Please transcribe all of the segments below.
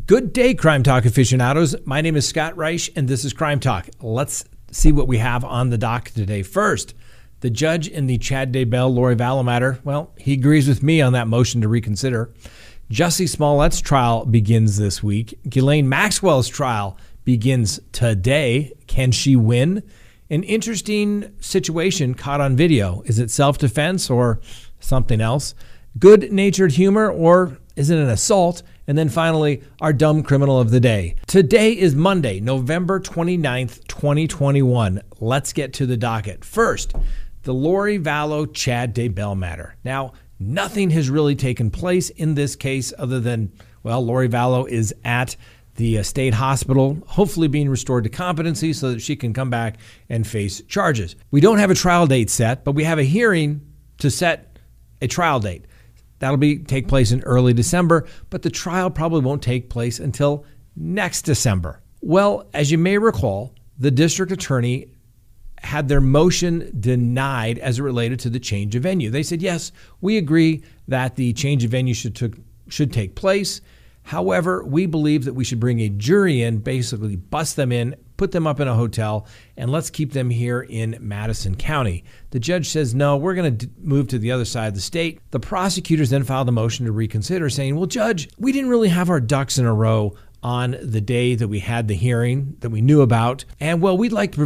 Good day, Crime Talk aficionados. My name is Scott Reich, and this is Crime Talk. Let's see what we have on the dock today. First, the judge in the Chad Daybell Lori Vallow matter, well, he agrees with me on that motion to reconsider. Jussie Smollett's trial begins this week. Ghislaine Maxwell's trial begins today. Can she win? An interesting situation caught on video. Is it self-defense or something else? Good-natured humor, or is it an assault? And then finally, our dumb criminal of the day. Today is Monday, November 29th, 2021. Let's get to the docket. First, the Lori Vallow Chad Daybell matter. Now, nothing has really taken place in this case other than, well, Lori Vallow is at the state hospital, hopefully being restored to competency so that she can come back and face charges. We don't have a trial date set, but we have a hearing to set a trial date. That'll take place in early December, but the trial probably won't take place until next December. Well, as you may recall, the district attorney had their motion denied as it related to the change of venue. They said, yes, we agree that the change of venue should take place. However, we believe that we should bring a jury in, basically bust them in, put them up in a hotel, and let's keep them here in Madison County. The judge says, no, we're going to move to the other side of the state. The prosecutors then filed a motion to reconsider, saying, well, Judge, we didn't really have our ducks in a row on the day that we had the hearing that we knew about. And well, we'd like to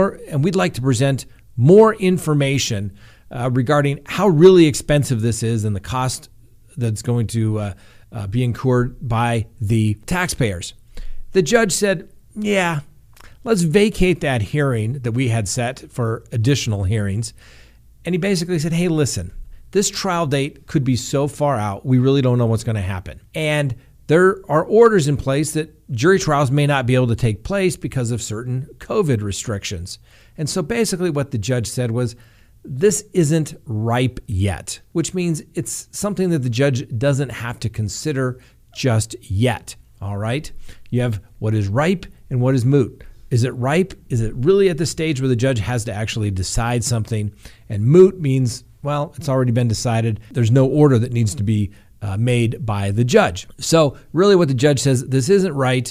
present more information regarding how really expensive this is and the cost that's going to be incurred by the taxpayers. The judge said, yeah, let's vacate that hearing that we had set for additional hearings. And he basically said, hey, listen, this trial date could be so far out, we really don't know what's going to happen. And there are orders in place that jury trials may not be able to take place because of certain COVID restrictions. And so basically what the judge said was, this isn't ripe yet, which means it's something that the judge doesn't have to consider just yet. All right. You have what is ripe and what is moot. Is it ripe? Is it really at the stage where the judge has to actually decide something? And moot means, well, it's already been decided. There's no order that needs to be made by the judge. So really what the judge says, this isn't right.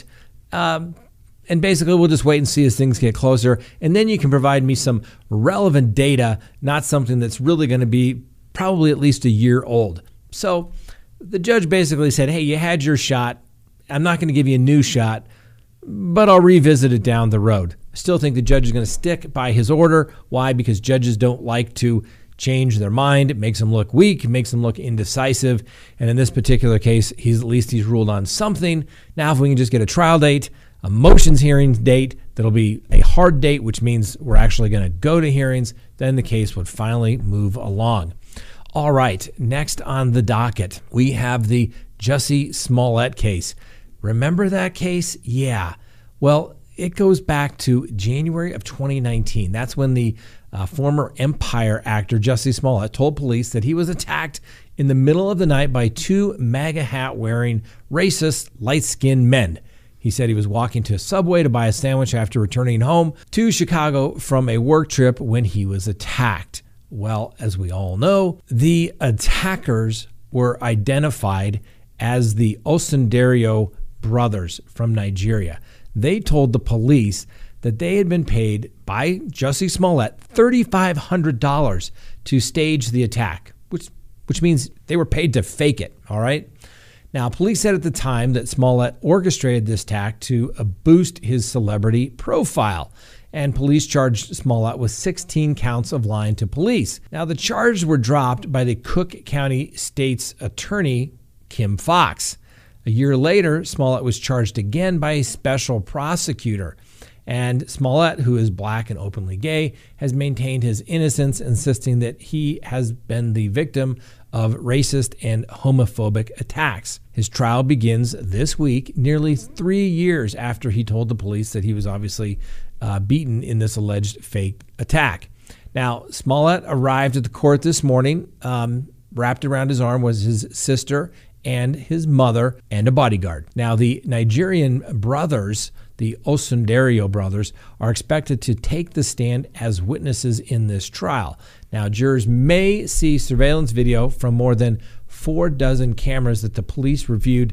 And basically, we'll just wait and see as things get closer. And then you can provide me some relevant data, not something that's really going to be probably at least a year old. So the judge basically said, hey, you had your shot. I'm not going to give you a new shot, but I'll revisit it down the road. I still think the judge is going to stick by his order. Why? Because judges don't like to change their mind. It makes them look weak. It makes them look indecisive. And in this particular case, he's ruled on something. Now, if we can just get a trial date, a motions hearing date, that'll be a hard date, which means we're actually going to go to hearings, then the case would finally move along. All right, next on the docket, we have the Jussie Smollett case. Remember that case? Yeah. Well, it goes back to January of 2019. That's when the former Empire actor Jussie Smollett told police that he was attacked in the middle of the night by two MAGA hat-wearing, racist, light-skinned men. He said he was walking to a Subway to buy a sandwich after returning home to Chicago from a work trip when he was attacked. Well, as we all know, the attackers were identified as the Osundairo brothers from Nigeria. They told the police that they had been paid by Jussie Smollett $3,500 to stage the attack, which means they were paid to fake it, all right? Now, police said at the time that Smollett orchestrated this attack to boost his celebrity profile, and police charged Smollett with 16 counts of lying to police. Now, the charges were dropped by the Cook County State's attorney, Kim Foxx. A year later, Smollett was charged again by a special prosecutor. And Smollett, who is black and openly gay, has maintained his innocence, insisting that he has been the victim of racist and homophobic attacks. His trial begins this week, nearly 3 years after he told the police that he was obviously beaten in this alleged fake attack. Now, Smollett arrived at the court this morning. Wrapped around his arm was his sister and his mother and a bodyguard. Now, the Nigerian brothers, the Osundairo brothers, are expected to take the stand as witnesses in this trial. Now, jurors may see surveillance video from more than 4 dozen cameras that the police reviewed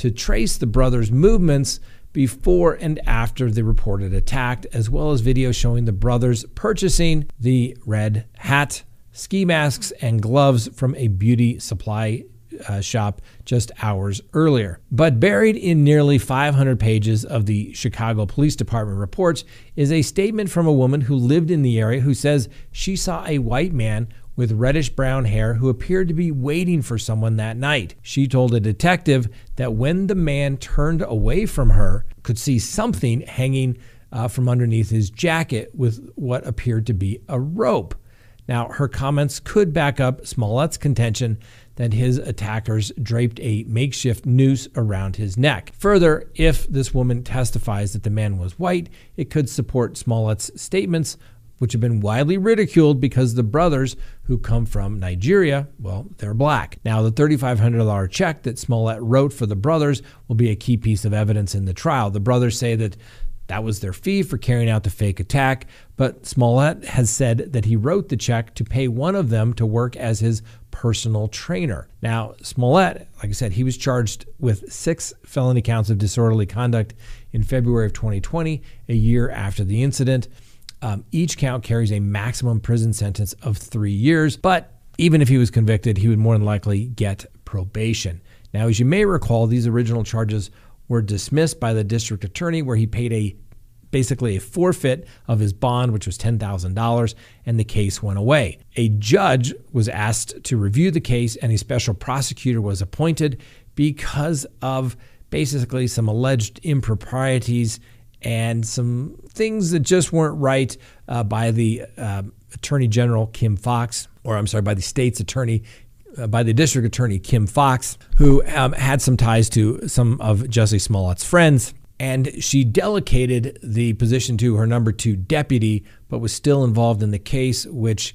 to trace the brothers' movements before and after the reported attack, as well as video showing the brothers purchasing the red hat, ski masks, and gloves from a beauty supply shop just hours earlier. But buried in nearly 500 pages of the Chicago Police Department reports is a statement from a woman who lived in the area who says she saw a white man with reddish-brown hair who appeared to be waiting for someone that night. She told a detective that when the man turned away from her, could see something hanging from underneath his jacket with what appeared to be a rope. Now, her comments could back up Smollett's contention that his attackers draped a makeshift noose around his neck. Further, if this woman testifies that the man was white, it could support Smollett's statements, which have been widely ridiculed because the brothers who come from Nigeria, well, they're black. Now, the $3,500 check that Smollett wrote for the brothers will be a key piece of evidence in the trial. The brothers say that was their fee for carrying out the fake attack, but Smollett has said that he wrote the check to pay one of them to work as his personal trainer. Now, Smollett, like I said, he was charged with 6 felony counts of disorderly conduct in February of 2020, a year after the incident. Each count carries a maximum prison sentence of 3 years, but even if he was convicted, he would more than likely get probation. Now, as you may recall, these original charges were dismissed by the district attorney, where he paid basically a forfeit of his bond, which was $10,000, and the case went away. A judge was asked to review the case, and a special prosecutor was appointed because of basically some alleged improprieties and some things that just weren't right by the Attorney General Kim Foxx, by the state's attorney, by the district attorney Kim Foxx, who had some ties to some of Jussie Smollett's friends. And she delegated the position to her number 2 deputy, but was still involved in the case, which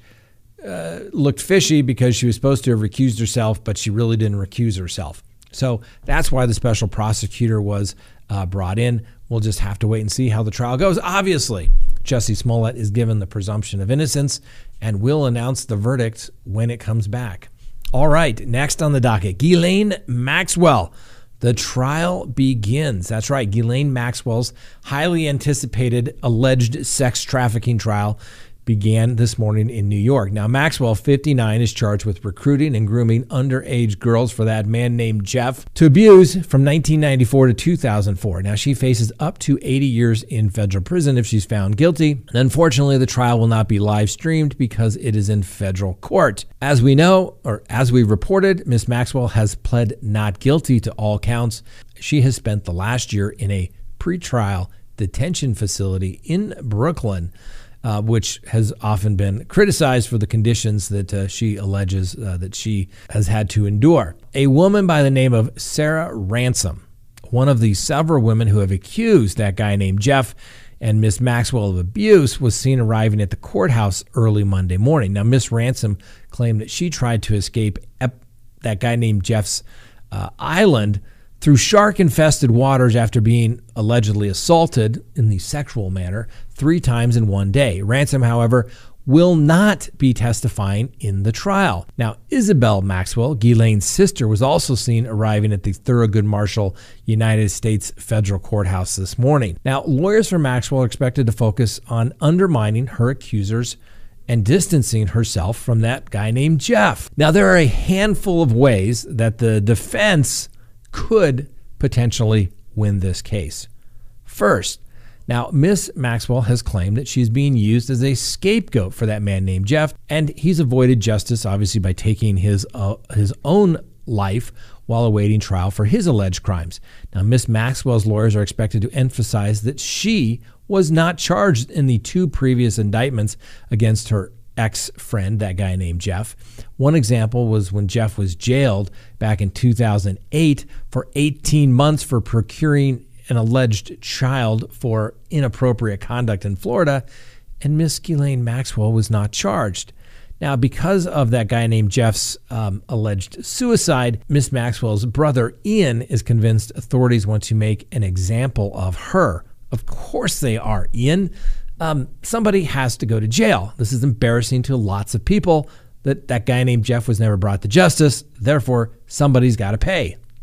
looked fishy because she was supposed to have recused herself, but she really didn't recuse herself. So that's why the special prosecutor was brought in. We'll just have to wait and see how the trial goes. Obviously, Jussie Smollett is given the presumption of innocence and will announce the verdict when it comes back. All right, next on the docket, Ghislaine Maxwell. The trial begins. That's right, Ghislaine Maxwell's highly anticipated alleged sex trafficking trial began this morning in New York. Now, Maxwell, 59, is charged with recruiting and grooming underage girls for that man named Jeff to abuse from 1994 to 2004. Now, she faces up to 80 years in federal prison if she's found guilty. And unfortunately, the trial will not be live streamed because it is in federal court. As we know, or as we reported, Miss Maxwell has pled not guilty to all counts. She has spent the last year in a pretrial detention facility in Brooklyn, which has often been criticized for the conditions that she alleges that she has had to endure. A woman by the name of Sarah Ransom, one of the several women who have accused that guy named Jeff and Miss Maxwell of abuse, was seen arriving at the courthouse early Monday morning. Now, Miss Ransom claimed that she tried to escape that guy named Jeff's island through shark-infested waters after being allegedly assaulted in the sexual manner 3 times in one day. Ransom, however, will not be testifying in the trial. Now, Isabel Maxwell, Ghislaine's sister, was also seen arriving at the Thurgood Marshall United States Federal Courthouse this morning. Now, lawyers for Maxwell are expected to focus on undermining her accusers and distancing herself from that guy named Jeff. Now, there are a handful of ways that the defense could potentially win this case. First, now, Miss Maxwell has claimed that she's being used as a scapegoat for that man named Jeff, and he's avoided justice, obviously, by taking his own life while awaiting trial for his alleged crimes. Now, Miss Maxwell's lawyers are expected to emphasize that she was not charged in the 2 previous indictments against her ex-friend, that guy named Jeff. One example was when Jeff was jailed back in 2008 for 18 months for procuring an alleged child for inappropriate conduct in Florida, and Miss Ghislaine Maxwell was not charged. Now, because of that guy named Jeff's alleged suicide, Miss Maxwell's brother, Ian, is convinced authorities want to make an example of her. Of course they are, Ian. Somebody has to go to jail. This is embarrassing to lots of people that guy named Jeff was never brought to justice. Therefore, somebody's got to pay.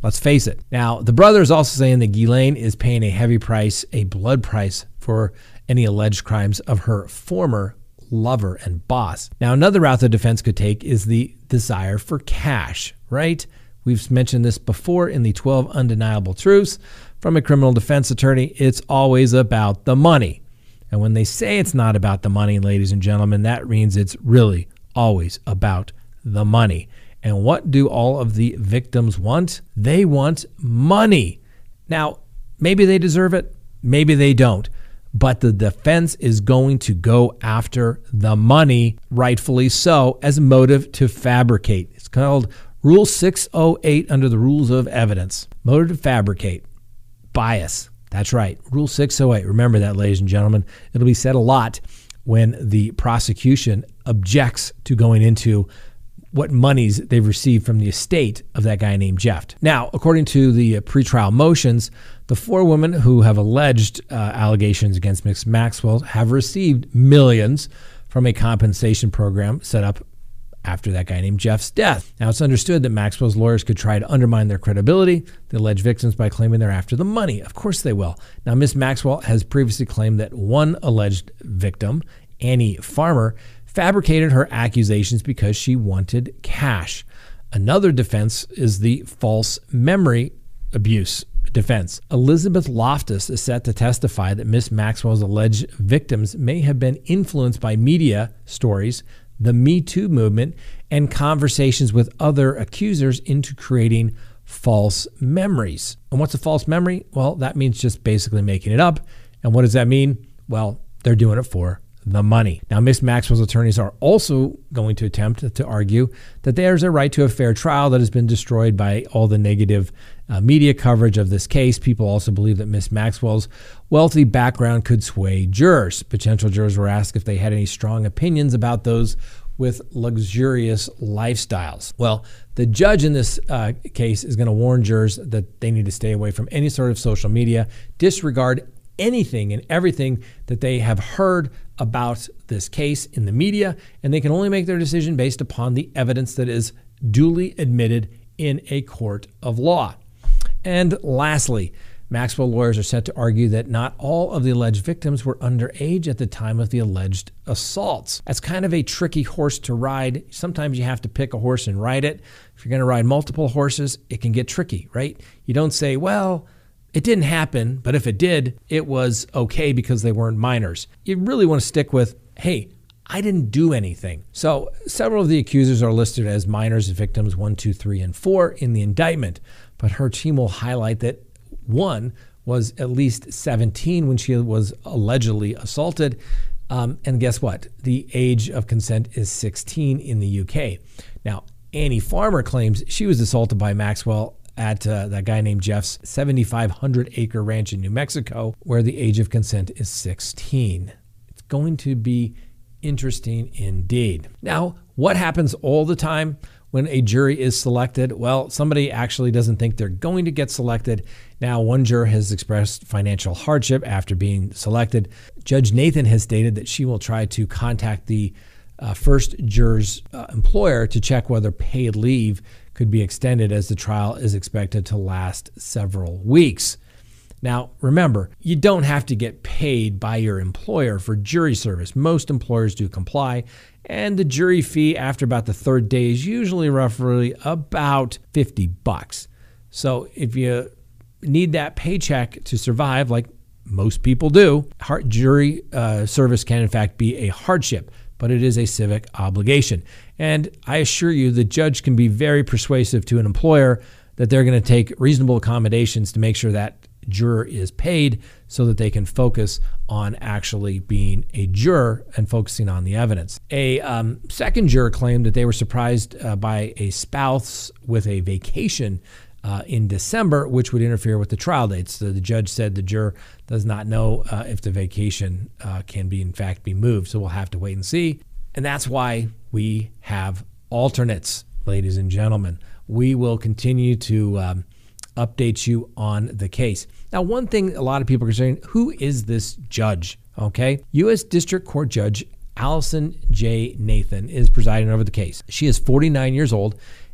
Let's face it. Now, the brother is also saying that Ghislaine is paying a heavy price, a blood price, for any alleged crimes of her former lover and boss. Now, another route the defense could take is the desire for cash, right? We've mentioned this before in the 12 Undeniable Truths from a criminal defense attorney. It's always about the money. And when they say it's not about the money, ladies and gentlemen, that means it's really always about the money. And what do all of the victims want? They want money. Now, maybe they deserve it, maybe they don't. But the defense is going to go after the money, rightfully so, as a motive to fabricate. It's called Rule 608 under the Rules of Evidence. Motive to fabricate. Bias. That's right. Rule 608. Remember that, ladies and gentlemen. It'll be said a lot when the prosecution objects to going into what monies they've received from the estate of that guy named Jeff. Now, according to the pretrial motions, the four women who have alleged allegations against Miss Maxwell have received millions from a compensation program set up after that guy named Jeff's death. Now, it's understood that Maxwell's lawyers could try to undermine their credibility, the alleged victims, by claiming they're after the money. Of course they will. Now, Miss Maxwell has previously claimed that one alleged victim, Annie Farmer, fabricated her accusations because she wanted cash. Another defense is the false memory abuse defense. Elizabeth Loftus is set to testify that Miss Maxwell's alleged victims may have been influenced by media stories, the Me Too movement, and conversations with other accusers into creating false memories. And what's a false memory? Well, that means just basically making it up. And what does that mean? Well, they're doing it for the money. Now, Miss Maxwell's attorneys are also going to attempt to argue that there's a right to a fair trial that has been destroyed by all the negative media coverage of this case. People also believe that Miss Maxwell's wealthy background could sway jurors. Potential jurors were asked if they had any strong opinions about those with luxurious lifestyles. Well, the judge in this case is going to warn jurors that they need to stay away from any sort of social media, disregard anything and everything that they have heard about this case in the media, and they can only make their decision based upon the evidence that is duly admitted in a court of law. And lastly, Maxwell lawyers are set to argue that not all of the alleged victims were underage at the time of the alleged assaults. That's kind of a tricky horse to ride. Sometimes you have to pick a horse and ride it. If you're going to ride multiple horses, it can get tricky, right? You don't say, well, it didn't happen, but if it did, it was okay because they weren't minors. You really want to stick with, hey, I didn't do anything. So several of the accusers are listed as minors, victims 1, 2, 3, and 4 in the indictment, but her team will highlight that one was at least 17 when she was allegedly assaulted. And guess what? The age of consent is 16 in the UK. Now, Annie Farmer claims she was assaulted by Maxwell at that guy named Jeff's 7,500-acre ranch in New Mexico, where the age of consent is 16. It's going to be interesting indeed. Now, what happens all the time when a jury is selected? Well, somebody actually doesn't think they're going to get selected. Now, one juror has expressed financial hardship after being selected. Judge Nathan has stated that she will try to contact the first juror's employer to check whether paid leave could be extended, as the trial is expected to last several weeks. Now, remember, you don't have to get paid by your employer for jury service. Most employers do comply, and the jury fee after about the third day is usually roughly about $50. So if you need that paycheck to survive, like most people do, jury service can in fact be a hardship, but it is a civic obligation. And I assure you, the judge can be very persuasive to an employer that they're going to take reasonable accommodations to make sure that juror is paid so that they can focus on actually being a juror and focusing on the evidence. A second juror claimed that they were surprised by a spouse with a vacation in December, which would interfere with the trial dates. So the judge said the juror does not know if the vacation can be, in fact, be moved. So we'll have to wait and see. And that's why we have alternates, ladies and gentlemen. We will continue to update you on the case. Now, one thing a lot of people are saying, who is this judge? Okay. U.S. District Court Judge Allison J. Nathan is presiding over the case. She is 49 years old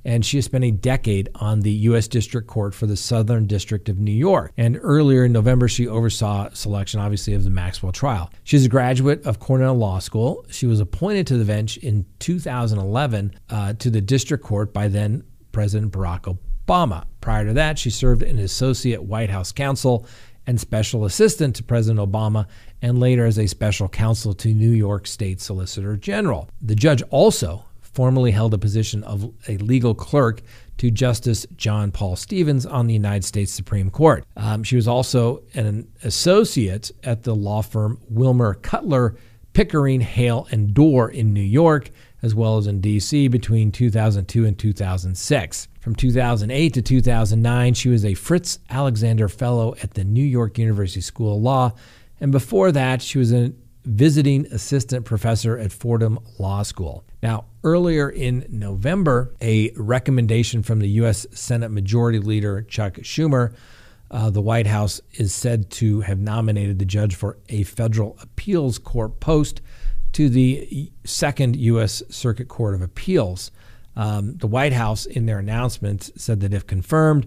and she has spent a decade on the U.S. District Court for the Southern District of New York. And earlier in November, she oversaw selection, obviously, of the Maxwell trial. She's a graduate of Cornell Law School. She was appointed to the bench in 2011 to the District Court by then President Barack Obama. Prior to that, she served as an associate White House counsel and special assistant to President Obama, and later as a special counsel to New York State Solicitor General. The judge also formerly held a position of a legal clerk to Justice John Paul Stevens on the United States Supreme Court. She was also an associate at the law firm Wilmer Cutler, Pickering, Hale, and Dorr in New York, as well as in D.C. between 2002 and 2006. From 2008 to 2009, she was a Fritz Alexander Fellow at the New York University School of Law, and before that, she was a visiting assistant professor at Fordham Law School. Now, earlier in November, a recommendation from the U.S. Senate Majority Leader Chuck Schumer, the White House is said to have nominated the judge for a federal appeals court post to the Second U.S. Circuit Court of Appeals. The White House, in their announcement, said that if confirmed,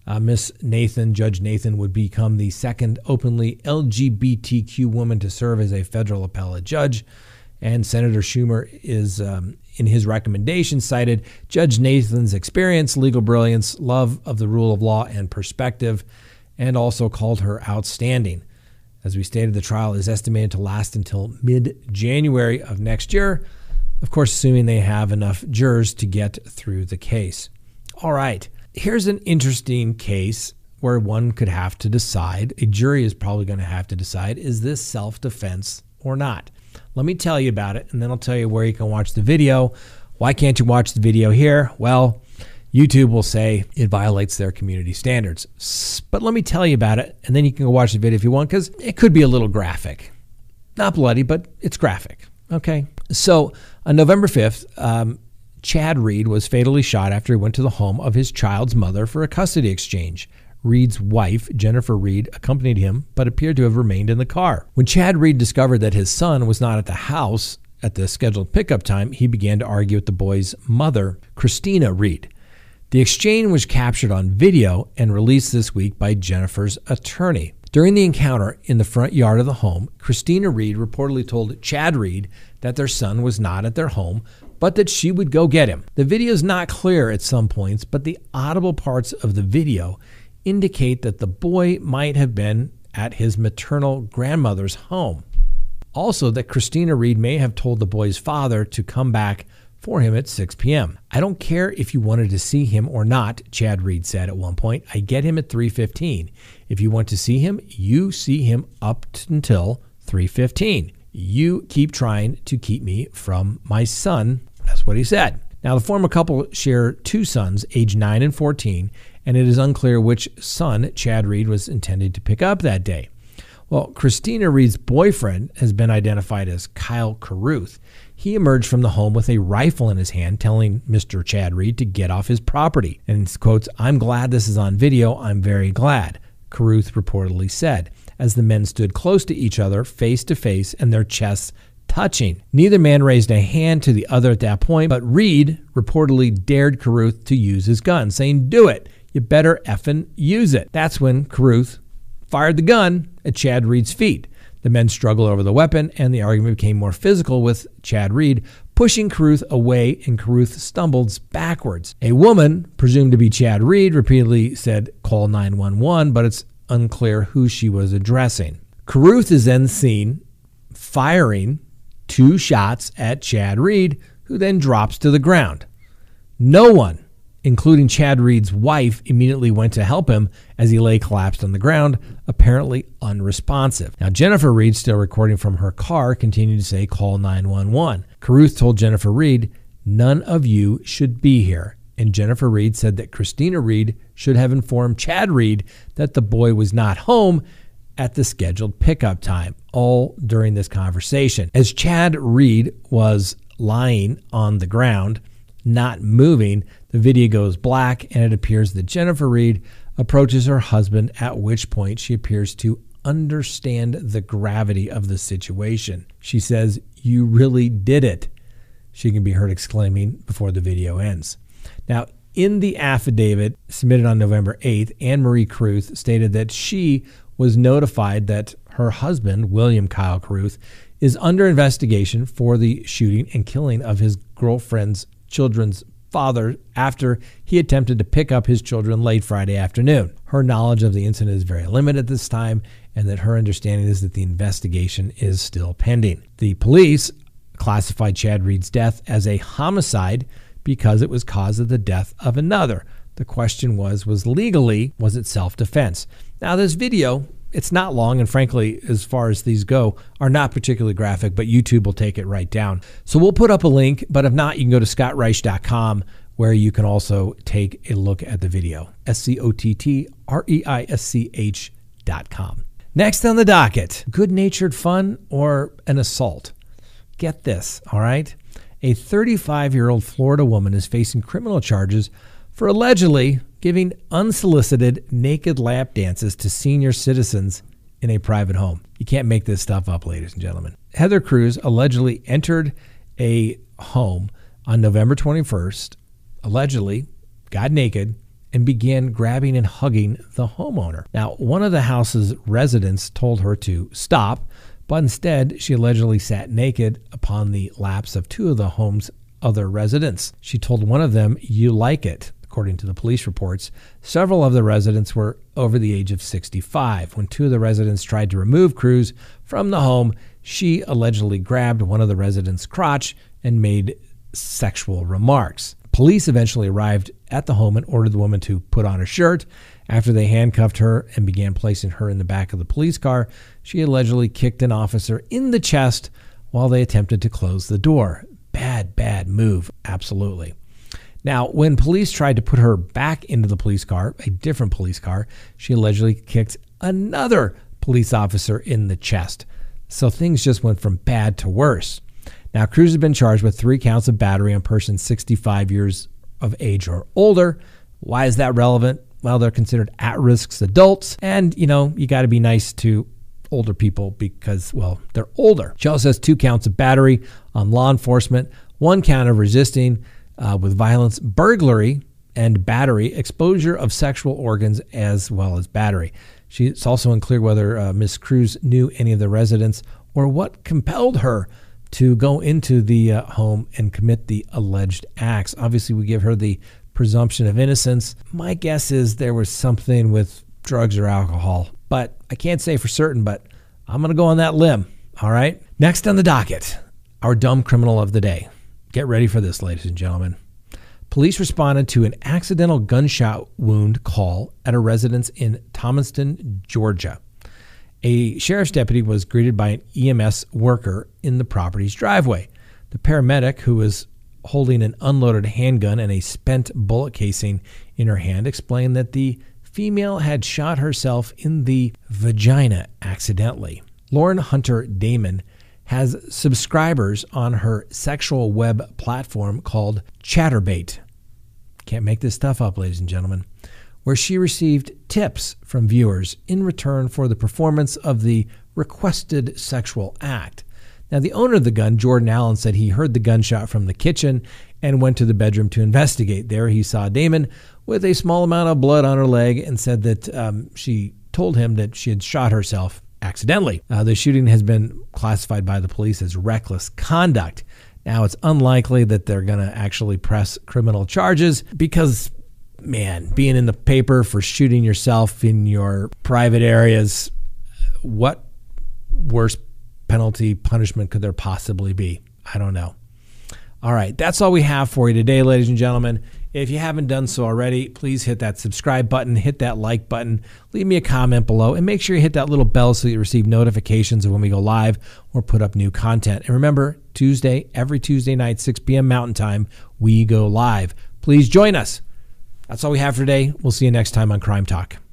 Judge Nathan would become the second openly LGBTQ woman to serve as a federal appellate judge. And Senator Schumer is, in his recommendation, cited Judge Nathan's experience, legal brilliance, love of the rule of law, and perspective, and also called her outstanding. As we stated, the trial is estimated to last until mid-January of next year, of course, assuming they have enough jurors to get through the case. All right, here's an interesting case where one could have to decide, a jury is probably going to have to decide, is this self-defense or not? Let me tell you about it, and then I'll tell you where you can watch the video. Why can't you watch the video here? Well, YouTube will say it violates their community standards. But let me tell you about it, and then you can go watch the video if you want, because it could be a little graphic. Not bloody, but it's graphic. Okay? So on November 5th, Chad Reed was fatally shot after he went to the home of his child's mother for a custody exchange. Reed's wife, Jennifer Reed, accompanied him, but appeared to have remained in the car. When Chad Reed discovered that his son was not at the house at the scheduled pickup time, he began to argue with the boy's mother, Christina Reed. The exchange was captured on video and released this week by Jennifer's attorney. During the encounter in the front yard of the home, Christina Reed reportedly told Chad Reed that their son was not at their home, but that she would go get him. The video is not clear at some points, but the audible parts of the video indicate that the boy might have been at his maternal grandmother's home. Also, that Christina Reed may have told the boy's father to come back for him at 6 p.m. I don't care if you wanted to see him or not, Chad Reed said at one point. I get him at 3:15. If you want to see him, you see him up until 3:15. You keep trying to keep me from my son. That's what he said. Now, the former couple share two sons, aged 9 and 14, and it is unclear which son Chad Reed was intended to pick up that day. Well, Christina Reed's boyfriend has been identified as Kyle Carruth. He emerged from the home with a rifle in his hand, telling Mr. Chad Reed to get off his property. And he quotes, "I'm glad this is on video. I'm very glad," Carruth reportedly said, as the men stood close to each other, face to face, and their chests touching. Neither man raised a hand to the other at that point, but Reed reportedly dared Carruth to use his gun, saying, "Do it. You better effing use it." That's when Carruth fired the gun at Chad Reed's feet. The men struggled over the weapon, and the argument became more physical, with Chad Reed pushing Carruth away, and Carruth stumbles backwards. A woman, presumed to be Chad Reed, repeatedly said, "Call 911," but it's unclear who she was addressing. Carruth is then seen firing 2 shots at Chad Reed, who then drops to the ground. No one, including Chad Reed's wife, immediately went to help him as he lay collapsed on the ground, apparently unresponsive. Now, Jennifer Reed, still recording from her car, continued to say, "Call 911. Carruth told Jennifer Reed, "None of you should be here." And Jennifer Reed said that Christina Reed should have informed Chad Reed that the boy was not home at the scheduled pickup time, all during this conversation. As Chad Reed was lying on the ground, not moving, the video goes black, and it appears that Jennifer Reed approaches her husband, at which point she appears to understand the gravity of the situation. She says, "You really did it," she can be heard exclaiming before the video ends. Now, In the affidavit submitted on November 8th, Anne Marie Carruth stated that she was notified that her husband, William Kyle Carruth, is under investigation for the shooting and killing of his girlfriend's children's father after he attempted to pick up his children late Friday afternoon. Her knowledge of the incident is very limited at this time, and that her understanding is that the investigation is still pending. The police classified Chad Reed's death as a homicide because it was cause of the death of another. The question was it self-defense? Now, this video, it's not long, and frankly, as far as these go, are not particularly graphic, but YouTube will take it right down. So we'll put up a link, but if not, you can go to scottreich.com, where you can also take a look at the video. SCOTTREISCH.com. Next on the docket, good-natured fun or an assault? Get this, all right? A 35-year-old Florida woman is facing criminal charges for allegedly giving unsolicited naked lap dances to senior citizens in a private home. You can't make this stuff up, ladies and gentlemen. Heather Cruz allegedly entered a home on November 21st, allegedly got naked, and began grabbing and hugging the homeowner. Now, one of the house's residents told her to stop, but instead, she allegedly sat naked upon the laps of two of the home's other residents. She told one of them, "You like it," according to the police reports. Several of the residents were over the age of 65. When two of the residents tried to remove Cruz from the home, she allegedly grabbed one of the residents' crotch and made sexual remarks. Police eventually arrived at the home and ordered the woman to put on her shirt. After they handcuffed her and began placing her in the back of the police car, she allegedly kicked an officer in the chest while they attempted to close the door. Bad move, absolutely. Now, when police tried to put her back into the police car, a different police car, she allegedly kicked another police officer in the chest. So things just went from bad to worse. Now, Cruz has been charged with 3 counts of battery on persons 65 years of age or older. Why is that relevant? Well, they're considered at-risk adults, and, you got to be nice to older people because, well, they're older. She also has 2 counts of battery on law enforcement, 1 count of resisting with violence, burglary, and battery, exposure of sexual organs, as well as battery. It's also unclear whether Ms. Cruz knew any of the residents or what compelled her to go into the home and commit the alleged acts. Obviously, we give her the presumption of innocence. My guess is there was something with drugs or alcohol, but I can't say for certain, but I'm going to go on that limb. All right. Next on the docket, our dumb criminal of the day. Get ready for this, ladies and gentlemen. Police responded to an accidental gunshot wound call at a residence in Thomaston, Georgia. A sheriff's deputy was greeted by an EMS worker in the property's driveway. The paramedic, who was holding an unloaded handgun and a spent bullet casing in her hand, explained that the female had shot herself in the vagina accidentally. Lauren Hunter Damon has subscribers on her sexual web platform called Chatterbait. Can't make this stuff up, ladies and gentlemen, where she received tips from viewers in return for the performance of the requested sexual act. Now, the owner of the gun, Jordan Allen, said he heard the gunshot from the kitchen and went to the bedroom to investigate. There he saw Damon with a small amount of blood on her leg and said that she told him that she had shot herself accidentally. The shooting has been classified by the police as reckless conduct. Now, it's unlikely that they're going to actually press criminal charges because, man, being in the paper for shooting yourself in your private areas, what worse penalty punishment could there possibly be? I don't know. All right, that's all we have for you today, ladies and gentlemen. If you haven't done so already, please hit that subscribe button, hit that like button, leave me a comment below, and make sure you hit that little bell so you receive notifications of when we go live or put up new content. And remember, every Tuesday night, 6 p.m. Mountain Time, we go live. Please join us. That's all we have for today. We'll see you next time on Crime Talk.